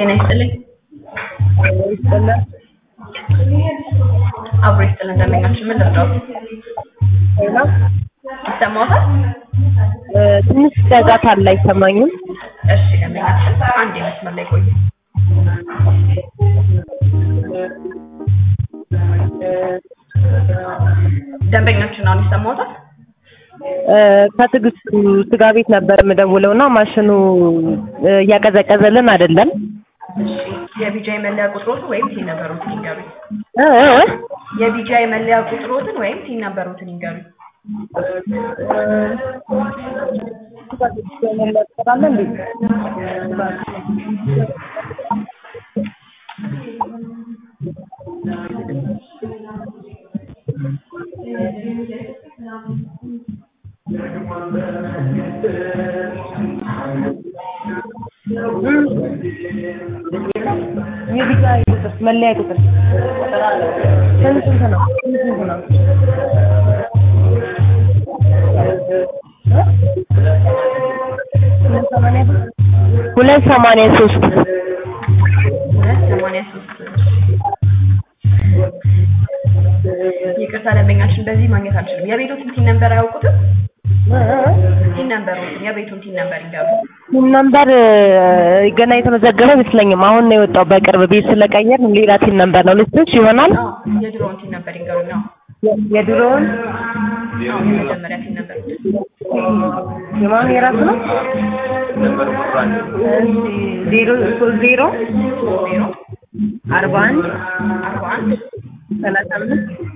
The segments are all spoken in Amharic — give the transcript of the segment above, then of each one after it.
ጤና ይስጥልኝ። ይስጥልን። አብሮ ይስጥልን። እንደምናችሁ ምን ልርዳዎት? ሄሎ ይሰማዎታል? ትንሽ ጫጫታ አለ አይሰማኝም። እሺ እንደምናችሁ አንድ መስመር ላይ ቆዩ። ደንበኛችን አሁን ይሰማዎታል? ከትዕግስቱ ስጋ ቤት ነበር የምደውለውና ማሽኑ እያቀዘቀዘልን አይደለም። እሺ የቢጂአይ መለያ ቁጥሮትን ወይም ቲን ነበሩትን ይንገሩኝ። የቢጂአይ መለያ ቁጥሮትን ወይም ቲን ነበሩትን ይንገሩኝ። የቢጂአይ ቁጥር መለያ ቁጥር ስንት ነው? 283 ይቅርታ ደንበኛችን በዚህ ማግኘት አልችልም። የቤቱን ቲን ነምበር አያውቁትም? ቲን ነምበሩን የቤቱን ቲን ነምበር ይንገሩ። ቲን ነምበር ገና የተመዘገበ አይመስለኝም። አሁን ነው የወጣው በቅርብ ቤት ስለቀየር ሌላ ቲን ነምበር ነው ልስጥሽ ይሆናል። የድሮውን ቲን ነምበር ይንገሩኝ ነው። የድሮውን የመጀመሪያ ቲን ነምበር የማን የራሱ ነው? ነምበር ቁጥራን 030 41 35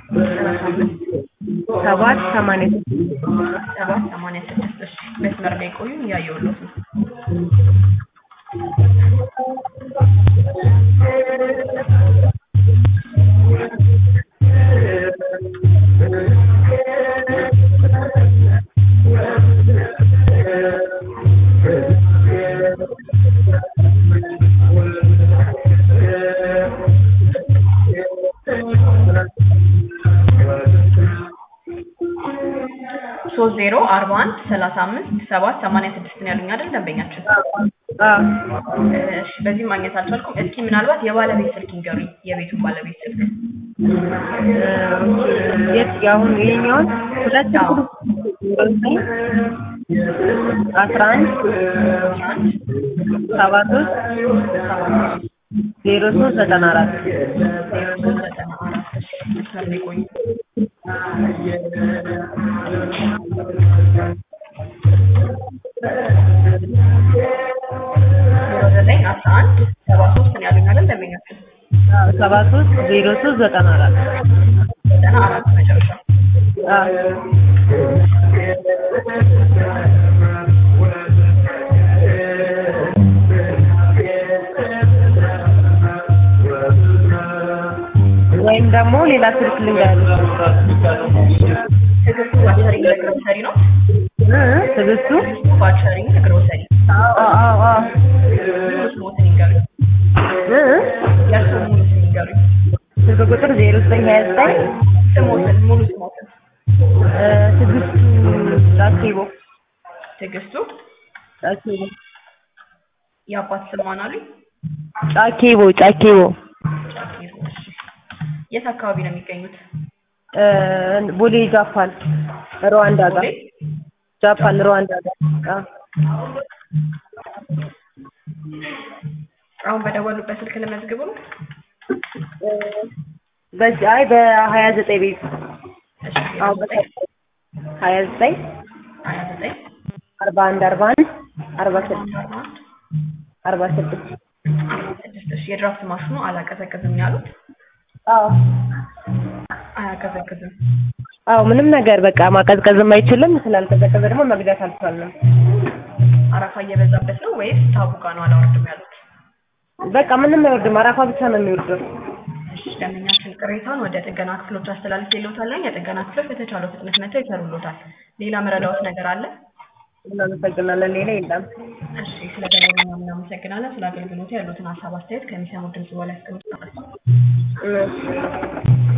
786 መስመር ላይ ቆዩ። ያየውሉት ነው። ሶስት 41 35 786 ነው ያሉኝ አይደል ደንበኛችን? እሺ በዚህ ማግኘት አልቻልኩም። እስኪ ምናልባት የባለቤት ስልክ ይንገሩኝ። የቤቱ ባለቤት ስልክ አሁን ይሄኛውን 11 73 0394 መስመር ላይ ቆዩ። ዘጠኝ 11 73 ነው ያሉኝ አይደል ደንበኛችን? 73 0394 መጨረሻ። ወይም ደግሞ ሌላ ስልክ ልንገርሽ። ትዕግስቱ ባቸሪንግ ግሮሰሪ ነው። ትዕግስቱ ባቸሪንግ ግሮሰሪ። ስሞትን ይንገሩኝ። የእርስዎን ሙሉ ስም ይንገሩኝ። ስልክ ቁጥር 0929 ስሞትን ሙሉ ስሞትን። ትዕግስቱ ጫኬቦ። ትዕግስቱ ጫኬቦ። የአባት ስም ማን አሉኝ? ጫኬቦ። ጫኬቦ። እሺ የት አካባቢ ነው የሚገኙት? ቦሌ ጃፓን ሩዋንዳ ጋር። ጃፓን ሩዋንዳ ጋር። አሁን በደወሉበት ስልክ ለመዝግቡ ነው? በዚህ በ29 ቤት። እሺ አሁን 29 41 46 እሺ የድራፍት ማሽኑ አላቀዘቅዝም ያሉት? አያቀዘቅዝም። ምንም ነገር በቃ ማቀዝቀዝም አይችልም። ስላልቀዘቀዘ ደግሞ መግዛት አልቻልንም። አረፋ እየበዛበት ነው ወይስ ታቡጋ ነው አላወርድም ያሉት? በቃ ምንም አይወርድም። አረፋ ብቻ ነው የሚወርደው። እሺ ደንበኛችን ቅሬታውን ወደ ጥገና ክፍሎች አስተላልፌልዎታል። የጥገና ክፍሎች በተቻለው ፍጥነት መጥተው ይሰሩልዎታል። ሌላ መረዳዎት ነገር አለ? እናመሰግናለን። ሌላ የለም። እሺ ስለደወሉልኝ እናመሰግናለን። ስለ አገልግሎቱ ያሉትን ሀሳብ አስተያየት ከሚሰሙት ድምጽ በላይ አስቀምጡ።